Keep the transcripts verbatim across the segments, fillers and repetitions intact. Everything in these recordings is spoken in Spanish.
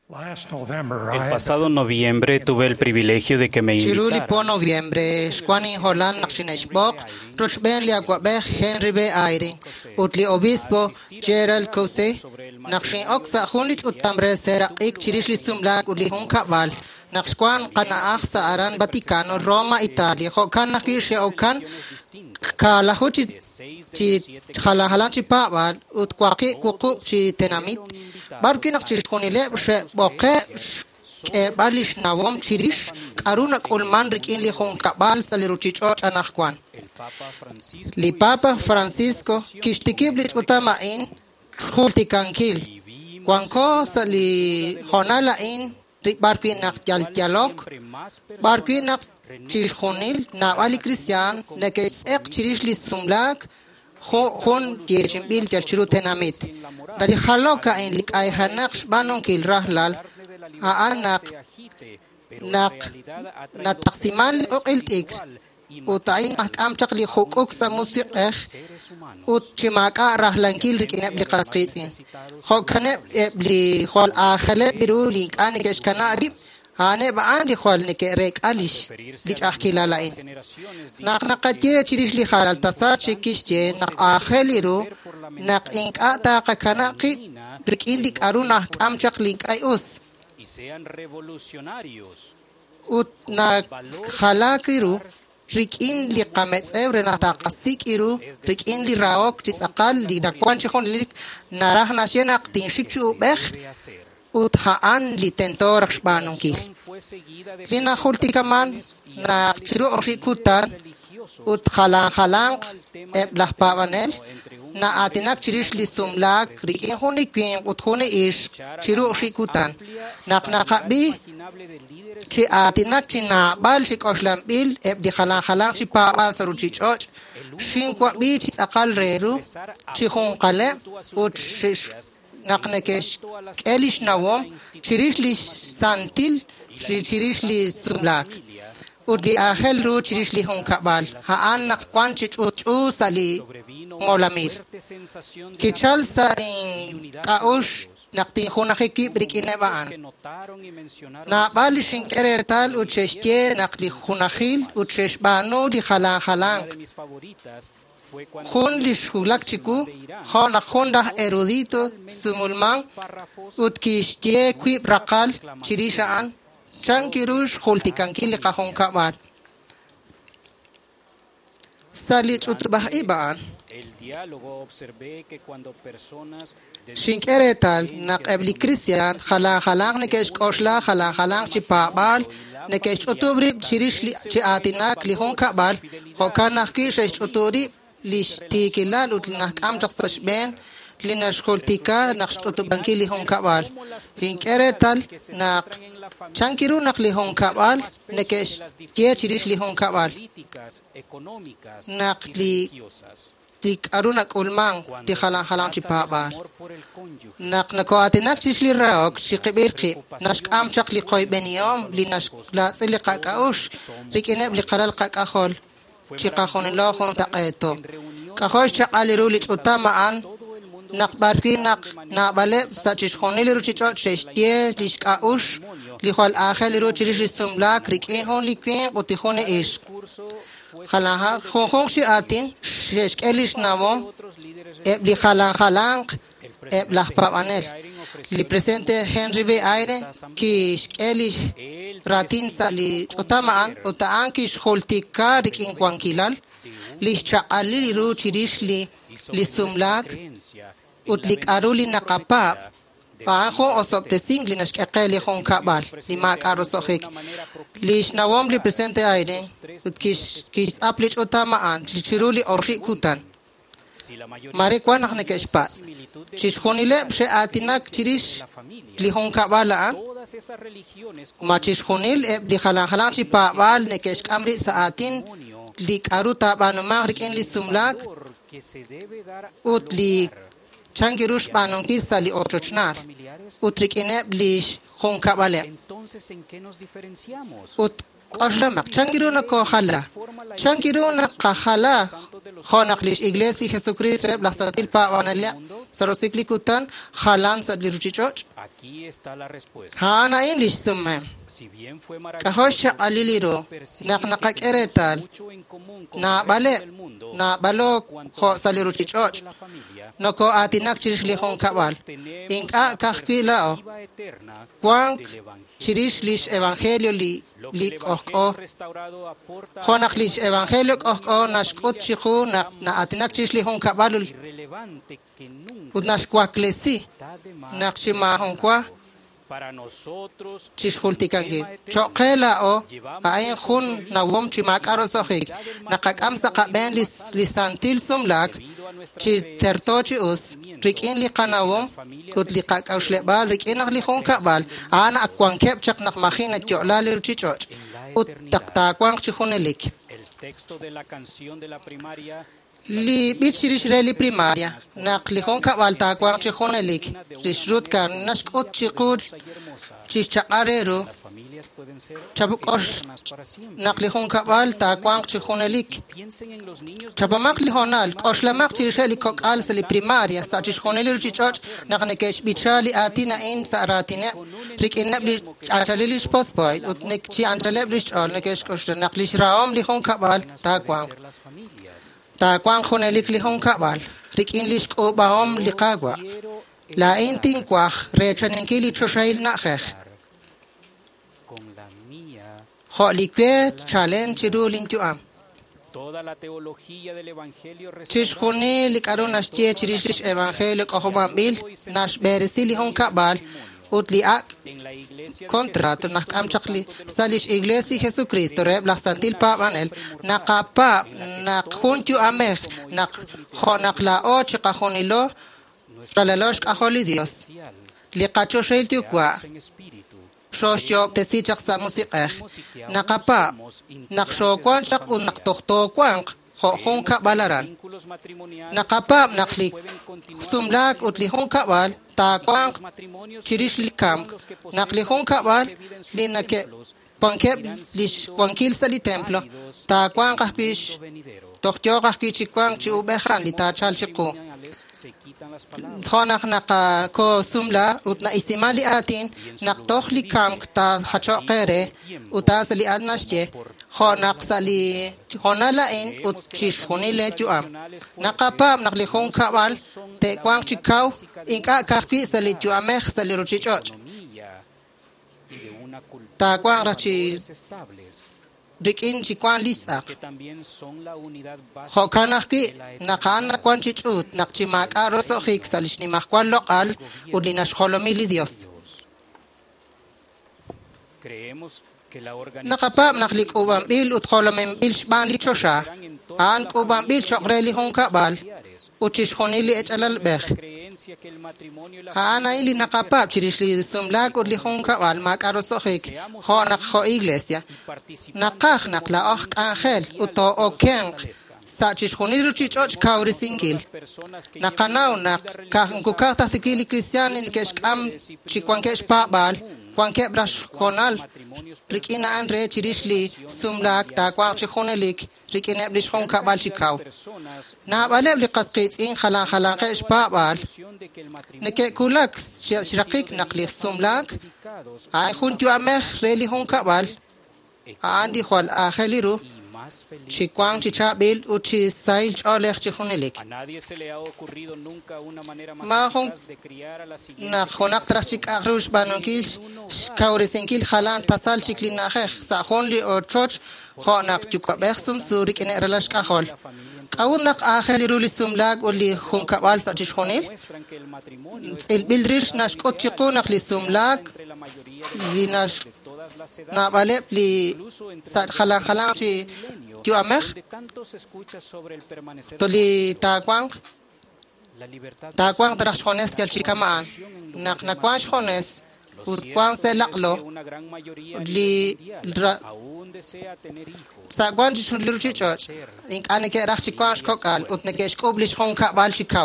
El pasado noviembre tuve el privilegio de que me Chiruli po invitaran noviembre, Squani Holland Nakshineshbok, Ruchben Liaguabech Henry B. Aire, Utli Obispo, Gerald Kose, Nakshin Oksa Hunlich Utambre Sera Ik Chirishli Sumlag Uli Hunkabal, Nakshkwan Kana Aksa Aran Vaticano, Roma, Italia, Hokan Nakish Okan, Kalahuchi Halahalanchi Pawal, Utkwaki Kukup Chi Tenamit, Barki Nakshkunile, Boke. Balish nawom chirish karuna kulman rikin li hon kabal saliruchicho anakwan li Papa Francisco kishtikibli utama in hultikankil kwanko sali honala in barki nak jal jalok barki nak chirhunil na wali kristian nekes ek chirish li sumlak hon tiechim bil jalchiru tenamit dari haloka in lik ay hanaksh banon kil rahlal aanak nak nataksimal uqiltik utayin am chaqli hukuk sa musiqeh ut chimaka rahlankil rikinab li qasqisin khokane li khol akhale biruli kan kesh kanari hane baan li khol nike rek alish li chaqila lain nak naqatiye chirish li khalal tasar chikishje nak akheliru nak inkata qakanaqi rikin lik aruna am chaqli ayus y sean revolucionarios. Ut na khalakiru rikin li qametz evre na taqasikiru rikin li raok tisaqal li nakwan chkhon li narah nashena qtin shikchu bekh ut haan li tentor khshbanunkil lina khultikaman na chiru orikutan ut khalan khalan eblah pavanel na atinak chirish li sumlak rikin honi kwin ut honi ish chiru orikutan nak nakabi chi atinak china bal shikoshlam bil ebdi khalan khalan chi pa asaru chi choch shin kwa bi chi aqal reru chi khon qale ut naknekesh elish nawom chirish li santil chirish li sumlak udli ahel ru chirish li hon kabal haan nak kwan chi chu sali molamir kichal sarin kaush nakti khunakhi brikine baan na balishin keretal ucheshtie nakli khunakhil ucheshbano di khala khalang khun li shulak chiku khona khonda erudito sumulman utkishtie qui raqal chirishan chankirush khultikankil qahon kabar salit utbah iban El diálogo observé que cuando personas Shinkeretal nak ebli Christian khala khalang nekesh koshla khala khalang chi pabal nekesh otobri chirish li chi atinak li hon kabal hokan nakki shesh otori li shtikilal utnak am chaqsash ben linashkultika nak otobanki li hon kabal Shinkeretal nak chankiru nak li hon kabal nekesh tie chirish li hon kabal nak li tik aruna kulmang ti khalang khalang chi pabal nak nako atinak chishli raok shi qibirqi nash am chaqli qoy beniyom li nash la silqa kaush likene li qalal qaqahol chi qahon la khon taqeto qahosh chaqali ruli utama an nak barki nak na bale sachish khonili ru chi chot shestie li kaush li khol akhel ru chirish sumlak rike hon li kwen oti khone ish khalaha khon shi atin shesh elish namom ebli khalan khalang eblah pavanel li presente Henry B. Aire ki elish ratin sali utamaan utaan ki shultika rikin kwankilal li chaqali ru chirish li li sumlak utlik aruli naqapa Paho osop te singli nash aqeli khon kabal li mak arosokhik lish nawom li presente aide kish kish aplich utama an li chiruli orshi kutan mare kwan khne keshpat chish khonile bshe atinak chirish li khon kabala an ma chish khonil li khala khala chi pa bal ne kesh amri saatin li karuta banu magrik en li sumlak ut li changirush banon ki sali ochochnar utrikine blish khon kabale entonces en qué nos diferenciamos ut قشلمك شنجرون كو خلا شنجرون قخلا خانق ليش إغليس دي خسوكريس رب لحظات البا وانا لا سروسيكلي كوتان خالان سادلي روشيشوش هانا إن ليش سمم كهوش عليليرو نقنقك إريتال نا بالي نا بالو خو سالي روشيشوش نكو آتيناك تشريش لي خون كابال إنك أكاكي لاو كوانك تشريش ليش إيوانجيليو لي ليك أوكو خونك ليش إيوانجيليو أوكو ناشكوت شيخو نا آتيناك تشريش لي خون كابالو ودناشكواك لسي ناكشي ما هون كوا تشخولتيكانجي شوقيلا أو أين خون نوم تشماك أروسوخيك نقاك أمسا قابين لسانتيل سملاك تشي ترتوشي أوس ريكين لقناوم كود لقاك أوش لقبال ريكين نخلي خون كقبال أنا أكوان كيب تشك نخمخين الجعلالي رتشيشوش وتقتاكوان تشخون لك li bichirish reli primaria naqli hon ka walta kwang chi khonelik rishrut kan nashkut chiqud chichaqarero chabukos naqli hon ka walta kwang chi khonelik chabamak li honal oslamak chi reli kok al seli primaria sa chi khonelir chi choch naqne kesh bichali atina in saratina rikin nabli antalilish posboy utnek chi antalebrish ol nekesh kos naqli shraom li hon ka wal ta kwang ta kwang khonelik li hong kabal rikin lish ko baom liqagwa la intin kwach rechanin kili choshail na khekh kho likwe challenge chirulin tuam chish khone likaron ashche chirish evangelio ko homabil nash berisi li hong kabal utli ak contrato nak am chakli salish iglesia Jesucristo reb la santil pa manel nakapa nak juntu amech nak khonak la och khonilo salalosh kholi dios li qacho shailtu kwa shoshyo tesi chaksa musiqeh nakapa nak shokwan chak un nak tohto kwan khon ka balaran nakapa naklik sumlak utli hon kabal ta kwang chirish likam nakli hon kabal linake pankeb lish kwankil sali templo ta kwang kahkish tohtyo kahkish kwang chi ubekhan li ta chal chiqo khonak naka ko sumla utna isimali atin nak tokh likam ta khacho qere uta sali adnashche khonak sali khonala in ut chish khonile tuam nakapa nakli khon kabal te kwang chikaw inka kahki sali tuamekh sali ruchichoch ta kwang rachi dikin chikwan lisa khokanaki nakana kwan chichut nakchimak aroso khik salish ni makwan lokal udinash kholomili dios nakapam naklik ubam bil ut kholomem bil shban lichosha an ubam bil chokreli hon kabal uchish khonili echalal bekh ana ili nakapap chirishli sumlak udli hon kabal mak aroso khik khonak kho iglesia nakakh nakla okh angel uto okeng sa chish khonili chichoch kawri singil nakanaw nak kakukak tahtikili kristian in keshkam chikwankesh pabal kwanke brash konal rikina an re chirishli sumlak ta kwang chikhonelik rikina blish khon kabal chikaw na baleb li qasqit in khala khala kesh pabal neke kulak shirakik nakli sumlak ay khuntu amekh reli hon kabal andi khwal akheliru chikwang chichabil uchi sail cholekh chikhonelik ma khon na khonak trashik agrush banonkil kawrisenkil khalan tasal chiklin nakhekh sa khonli o choch khonak chukabekh sum surik ene relash ka khol qawnak akheliru lisumlag uli khon kabal sa chkhonil il bildrish nashkot chiqunak lisumlag linash na balep li sa khalan khalan chi tu amekh toli takwang takwang trash khones chal chikamaan nak nakwash khones ut kwang se laklo li sa gwan chi shun liruchi choch ink aneke rakh chi kwash kokal ut nekesh koblish khon ka bal chikaw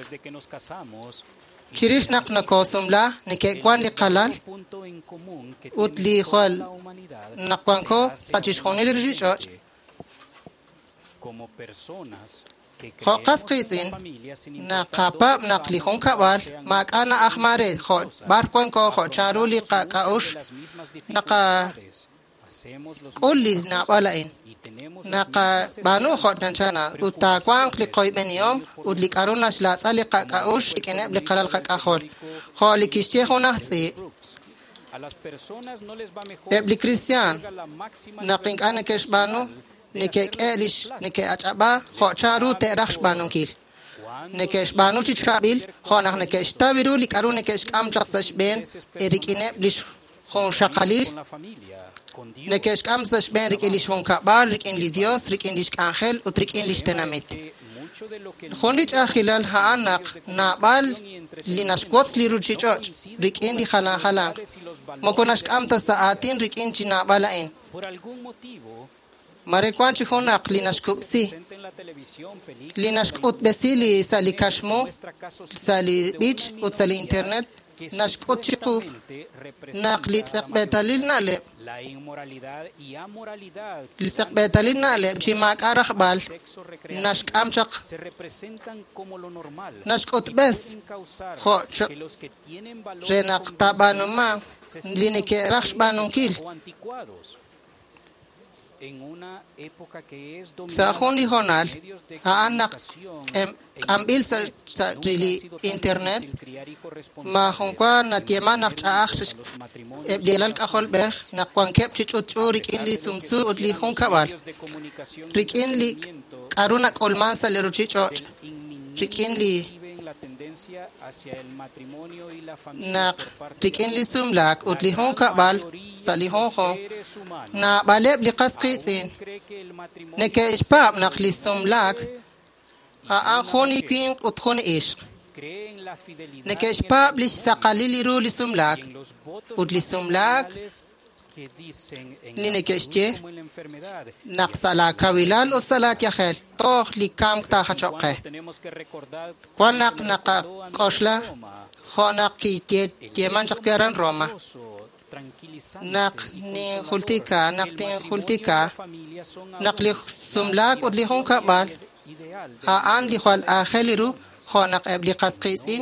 chirish nak nakosumla neke kwan li qalal ut li khol naqwanko sachishkhonil richoch como personas que Kho creemos qasqisin en la familia sin na importar qapa dónde naqlihon vamos, kabal sean makana akhmare kho barkwanko kho charuli qa qaush las mismas naqa dificultades, hacemos los qulli mismos na balain y tenemos las naqa mismas banu kho esperanzas, tanchana utakwan qliqoy ben yom udlikarunash la tsali qa qaush ikeneb liqalal qa qahol kho likishche khona tsi a las personas no les va mejor Ebli Christian llega la máxima naqink ane kesh banu nike elish nike achaba kho charu terakhsh banu kil nekesh banu chichabil kho nak nekesh tabiru likaru nekesh am chaqsash ben erikine blish khon shaqalil con la familia, con Dios. nekesh am sash ben rikilish khon kabal rikin li Dios rikin lish angel utrikin lish tenamit Que mucho de lo que khonlich akhilal ha anak nabal linashkots li ruchichoch rikin li khala khala mokonash am ta saatin rikin china balain por algún motivo mare kwanchi khonak linashkupsi presenta en la televisión películas linashkut besili sali kashmo muestra casos sali beach ut sali internet que nashkut chiqu supuestamente representan naqli tsaqbetalil nale la inmoralidad y amoralidad lisaqbetalil nale chimak arakhbal sexo recreativo nashk amchaq se representan como lo normal nashkut bes pueden causar kho que los que tienen valores renak tabanuma linike rakhshbanun kil o anticuados en una época que es sa khoni honal dominada medios de ha anak comunicación em ambil sa sa rili internet el criar hijos responsables ma khonkwa na tiema nak chaakh a los matrimonios ebdelal kakhol beh nakwan kep chichuturi ili sumsu udli honkabal medios de comunicación rikin li karuna kolman sale ruchichoch inminente rikin li viven la tendencia hacia el matrimonio y la familia nak por parte rikin li sumlak udli honkabal sali honko de seres humanos. na baleb li qasqisin Cree que el matrimonio neke ishpab nak li sumlak a an khoni kin utkhoni ish cree en la fidelidad neke y en ishpab li saqalili ru li sumlak los votos udli sumlak matrimoniales que dicen en Ni la ne salud keshche como en la enfermedad. nak sala kawilal o salat ya khel tokh li kam ta khachoqe Cuando tenemos que recordar kwa nak naqa qoshla khonak ki tie tieman chaqeran roma gozo, tranquilizante, nak ni khultika nak tin khultika familia son nak li sumlak udli honka bal ideal. ha an li khwal akheliru khonak ebli qasqisin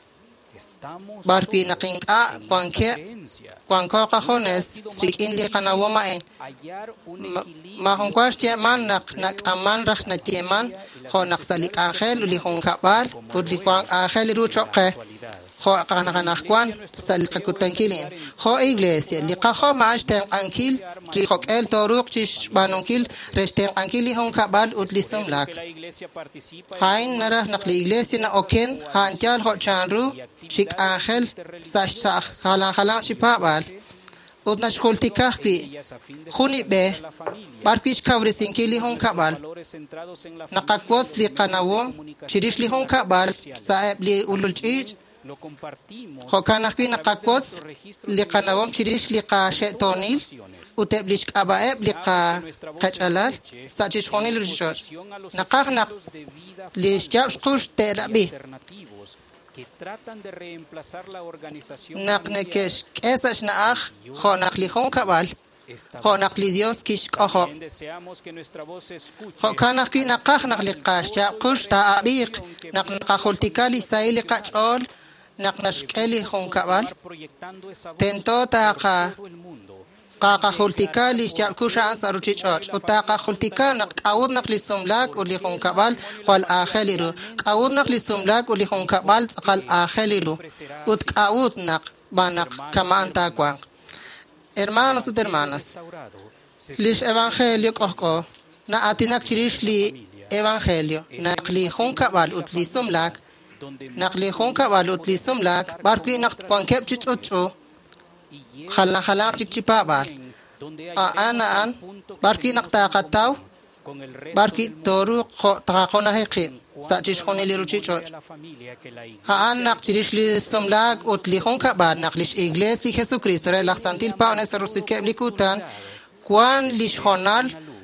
Estamos barki naqin a kwanke creencia kwanko ka khones sikin li qanawama en hallar un Ma- equilibrio ma hon kwash tie man nak nak aman rakh na tie man kho nak salik akhel li hon ka bal udli kwang akhel ru choqe kho kana kana kwan salik kutankilin kho iglesia li qa kho maash ten ankil tri khok el toruq chish banonkil resten ankil li hon ka bal udli sumlak que la iglesia participa en hain nara nak li iglesia na oken han tial ho chanru chik akhel sa sa khala khala chipa bal udnash khultikah ki ellas a fin de khuni be la familia. barkish kawri sinkili hon ka bal Valores centrados en la naqakwas li qanawum chirish li hon ka bal saeb li ulul chij lo compartimos kho kana ki naqakwas li qanawum chirish li qa shetonil uteblish qabaeb li qa qachalal sachish khonil rishot naqaq naq de vida li shjab qush terabi alternativos que tratan de reemplazar la organización naq nekesh kesash naakh kho naq li hon ka bal kho naq li dios kish qho También deseamos que nuestra voz se escuche kho kana ki naqaq naq li qashja qush ta abiq naq naqakhultikali saili qachol naq nashkeli hon ka bal proyectando esa voz tento ta qa a todo el mundo. qaqa khultika li shjab kusha ansaru chichoch utaqa khultika naq qawud naq li sumlak uli hon ka bal qal akheliru qawud naq li sumlak uli hon ka bal qal akheliru ut qawud naq banaq kama anta kwa hermanos y hermanas Restaurado, se lish evangelio kohko na atinak chirish li evangelio naq li hon ka bal ut li sumlak donde naq li hon ka bal ut li sumlak barki naq kwankep chichocho y llega khala khala chichipa bal donde hay a ana an punto que barki nakta qataw con el resto barki toru kho ta khona heqi sa chish khoni li ruchi chot de la familia que la iglesia ha an nak chirish li somlag ut li khon ka ba naklish igles li jesus christ re la santil pa ones rusuke likutan kwan li shonal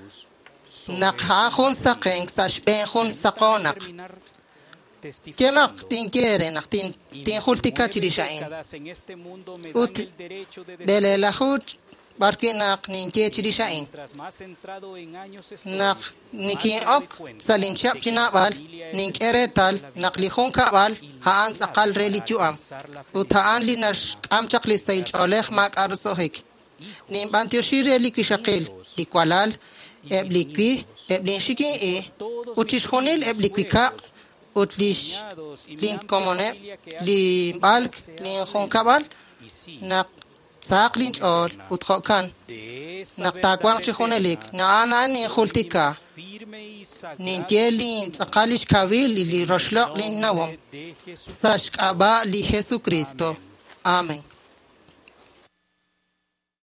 nak ha khon saqeng sa shben khon saqonak terminar kemak tin kere nak tin tin khultika chirishain en este mundo me ut dan el derecho de dele la khut barke nak ninke chirishain nak niki ok salin chap chinabal nink eretal nak lihon kabal haan saqal relituam utaan linash am chakli sail oleh mak arsohik nim bantioshire likishaqil likwalal eblikwi eblinshiki e utish honil eblikika utlish lin komone li balk lin hon kabal nak ساقلين أول وتخوكان نقطعوان شخونلك نعانا نخلتكا ننتيلين تقاليش كاويل اللي رشلق لين نوم ساشك أبا ليسوع كريستو آمين